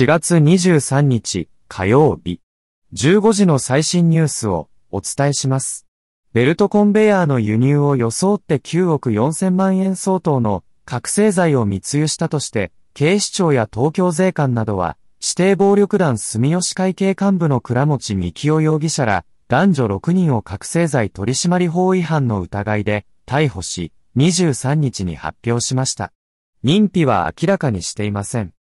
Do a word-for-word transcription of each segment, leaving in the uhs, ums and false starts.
しがつにじゅうさんにち火曜日、じゅうごじの最新ニュースをお伝えします。ベルトコンベヤーの輸入を装ってきゅうおくよんせんまんえん相当の覚醒剤を密輸したとして、警視庁や東京税関などは、指定暴力団住吉会系幹部の倉持幹夫容疑者ら男女ろくにんを覚醒剤取締法違反の疑いで逮捕し、にじゅうさんにちに発表しました。認否は明らかにしていません。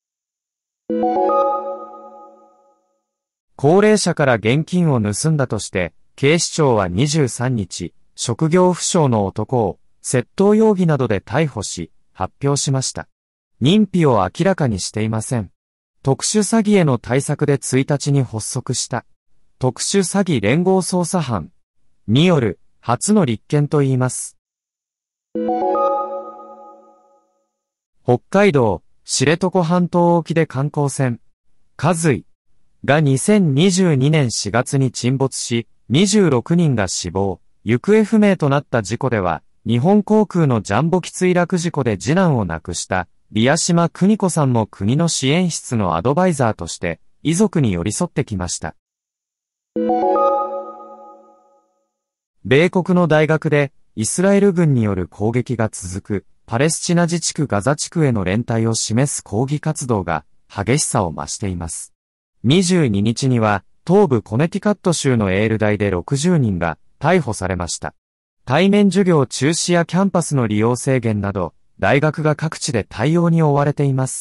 高齢者から現金を盗んだとして、警視庁はにじゅうさんにち、職業不詳の男を窃盗容疑などで逮捕し、発表しました。認否を明らかにしていません。特殊詐欺への対策でいちにちに発足した特殊詐欺連合捜査班による初の立件といいます。北海道知床半島沖で観光船かずいがにせんにじゅうにねんしがつに沈没しにじゅうろくにんが死亡、行方不明となった事故では日本航空のジャンボ機墜落事故で次男を亡くしたリア島邦子さんも国の支援室のアドバイザーとして遺族に寄り添ってきました。米国の大学でイスラエル軍による攻撃が続くパレスチナ自治区ガザ地区への連帯を示す抗議活動が激しさを増しています。にじゅうににちには東部コネティカット州のエール大でろくじゅうにんが逮捕されました。対面授業中止やキャンパスの利用制限など大学が各地で対応に追われています。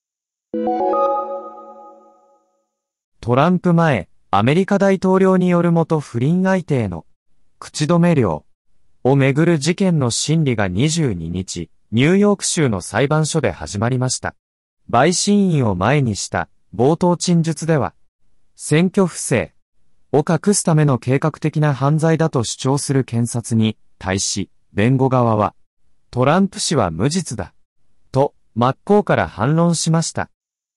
トランプ前、アメリカ大統領による元不倫相手への口止め料をめぐる事件の審理がにじゅうににち、ニューヨーク州の裁判所で始まりました。陪審員を前にした冒頭陳述では、選挙不正を隠すための計画的な犯罪だと主張する検察に対し、弁護側は、トランプ氏は無実だ。と、真っ向から反論しました。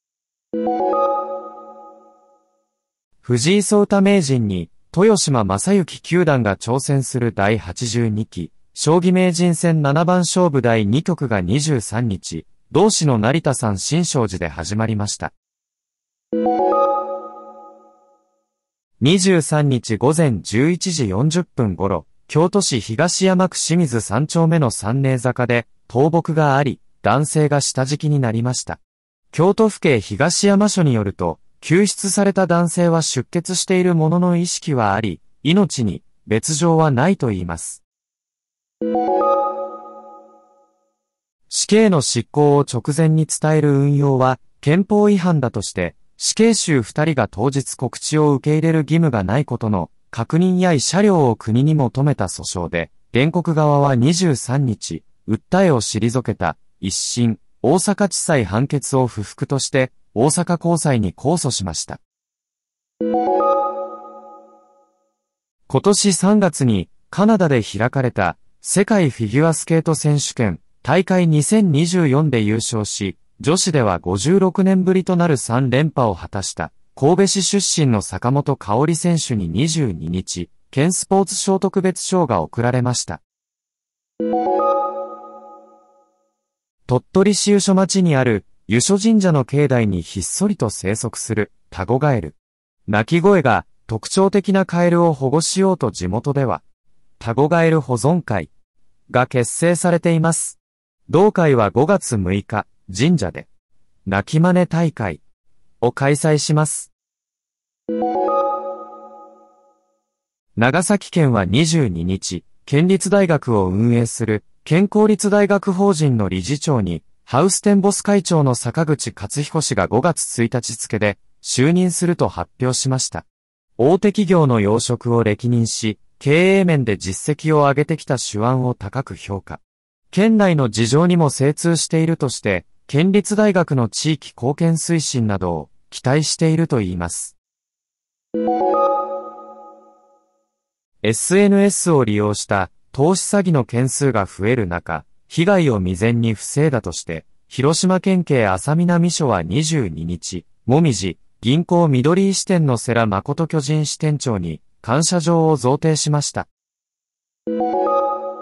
藤井聡太名人に、豊島将之九段が挑戦するだいはちじゅうにき、将棋名人戦ななばん勝負だいにきょくがにじゅうさんにち、同市の成田山新勝寺で始まりました。にじゅうさんにちごぜんじゅういちじよんじゅっぷん頃、京都市東山区清水さんちょうめの三寧坂で倒木があり、男性が下敷きになりました。京都府警東山署によると、救出された男性は出血しているものの意識はあり、命に別状はないと言います。死刑の執行を直前に伝える運用は憲法違反だとして、死刑囚ふたりが当日告知を受け入れる義務がないことの確認や慰謝料を国に求めた訴訟で、原告側はにじゅうさんにち、訴えを退けた一審、大阪地裁判決を不服として、大阪高裁に控訴しました。今年さんがつにカナダで開かれた世界フィギュアスケート選手権大会にせんにじゅうよんで優勝し、女子ではごじゅうろくねんぶりとなるさんれんぱを果たした神戸市出身の坂本花織選手ににじゅうににち、県スポーツ賞特別賞が贈られました。鳥取市湯所町にある湯所神社の境内にひっそりと生息するタゴガエル。鳴き声が特徴的なカエルを保護しようと地元では、タゴガエル保存会が結成されています。同会はごがつむいか、神社で鳴き真似大会を開催します。長崎県はにじゅうににち、県立大学を運営する県公立大学法人の理事長に、ハウステンボス会長の坂口克彦氏がごがつついたち付で就任すると発表しました。大手企業の要職を歴任し、経営面で実績を上げてきた手腕を高く評価。県内の事情にも精通しているとして、県立大学の地域貢献推進などを期待しているといいます。エスエヌエス を利用した投資詐欺の件数が増える中、被害を未然に防いだとして、広島県警安佐南署はにじゅうににち、もみじ銀行緑井支店の世良誠巨人支店長に感謝状を贈呈しました。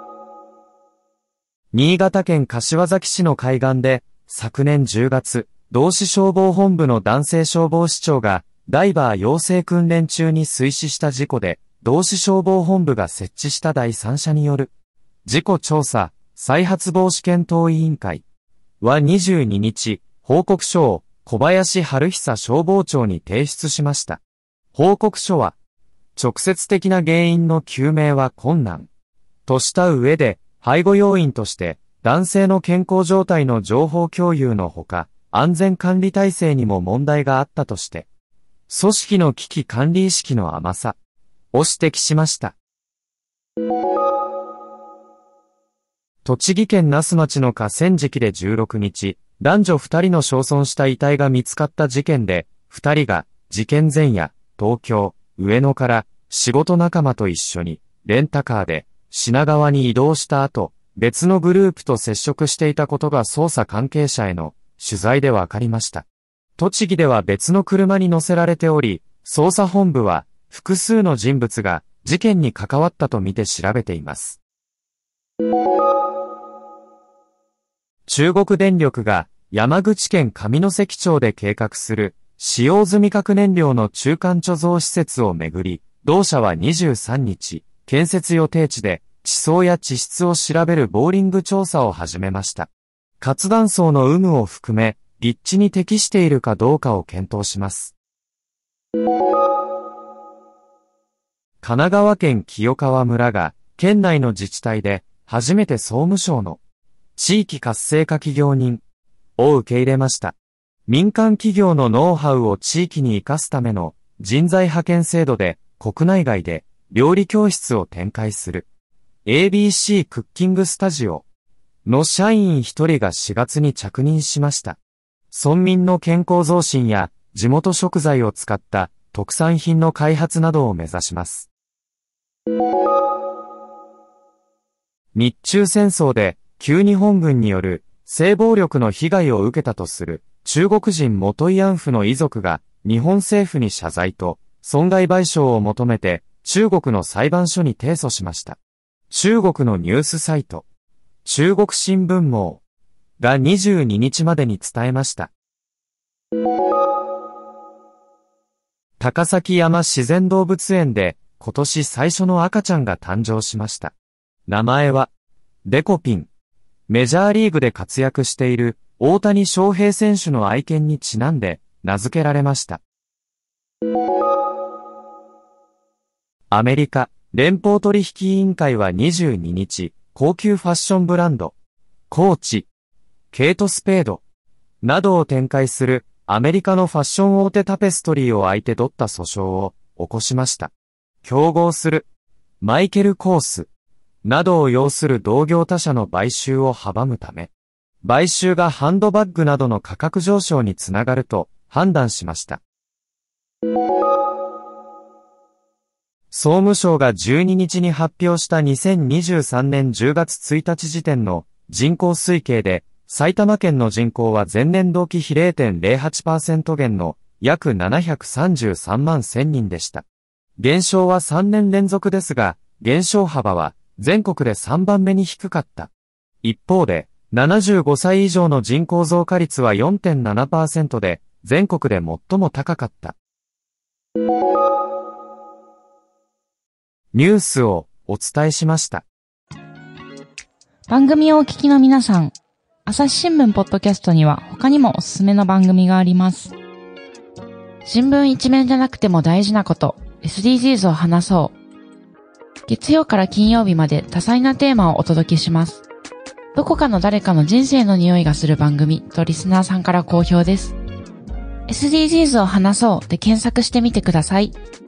新潟県柏崎市の海岸で昨年じゅうがつ、 同市消防本部の男性消防士長がダイバー養成訓練中に水死した事故で、同市消防本部が設置した第三者による事故調査再発防止検討委員会はにじゅうににち、報告書を小林春久消防庁に提出しました。報告書は、直接的な原因の究明は困難とした上で、背後要因として男性の健康状態の情報共有のほか、安全管理体制にも問題があったとして、組織の危機管理意識の甘さを指摘しました。栃木県那須町の河川敷でじゅうろくにち、男女ふたりの焼損した遺体が見つかった事件で、ふたりが事件前夜、東京、上野から仕事仲間と一緒にレンタカーで品川に移動した後、別のグループと接触していたことが捜査関係者への取材で分かりました。栃木では別の車に乗せられており、捜査本部は複数の人物が事件に関わったとみて調べています。中国電力が山口県上関町で計画する使用済み核燃料の中間貯蔵施設をめぐり、同社はにじゅうさんにち、建設予定地で地層や地質を調べるボーリング調査を始めました。活断層の有無を含め、立地に適しているかどうかを検討します。神奈川県清川村が、県内の自治体で、初めて総務省の地域活性化企業人を受け入れました。民間企業のノウハウを地域に生かすための人材派遣制度で、国内外で料理教室を展開する エービーシー クッキングスタジオの社員一人がしがつに着任しました。村民の健康増進や地元食材を使った特産品の開発などを目指します。日中戦争で旧日本軍による性暴力の被害を受けたとする中国人元慰安婦の遺族が日本政府に謝罪と損害賠償を求めて中国の裁判所に提訴しました。中国のニュースサイト、中国新聞網がにじゅうににちまでに伝えました。高崎山自然動物園で今年最初の赤ちゃんが誕生しました。名前はデコピン。メジャーリーグで活躍している大谷翔平選手の愛犬にちなんで名付けられました。アメリカ連邦取引委員会はにじゅうににち、高級ファッションブランド、コーチ、ケイト・スペードなどを展開するアメリカのファッション大手タペストリーを相手取った訴訟を起こしました。競合するマイケル・コースなどを要する同業他社の買収を阻むため、買収がハンドバッグなどの価格上昇につながると判断しました。総務省がじゅうににちに発表したにせんにじゅうさんねんじゅうがつついたち時点の人口推計で、埼玉県の人口は前年同期比 れいてんれいはちパーセント 減の約ななひゃくさんじゅうさんまんせんにんでした。減少はさんねんれんぞくですが、減少幅は全国でさんばんめに低かった。一方で、ななじゅうごさい以上の人口増加率は よんてんななパーセント で、全国で最も高かった。ニュースをお伝えしました。 番組をお聞きの皆さん、朝日新聞ポッドキャストには他にもおすすめの番組があります。新聞一面じゃなくても大事なこと、エスディージーズ を話そう。月曜から金曜日まで多彩なテーマをお届けします。どこかの誰かの人生の匂いがする番組とリスナーさんから好評です。エスディージーズ を話そうで検索してみてください。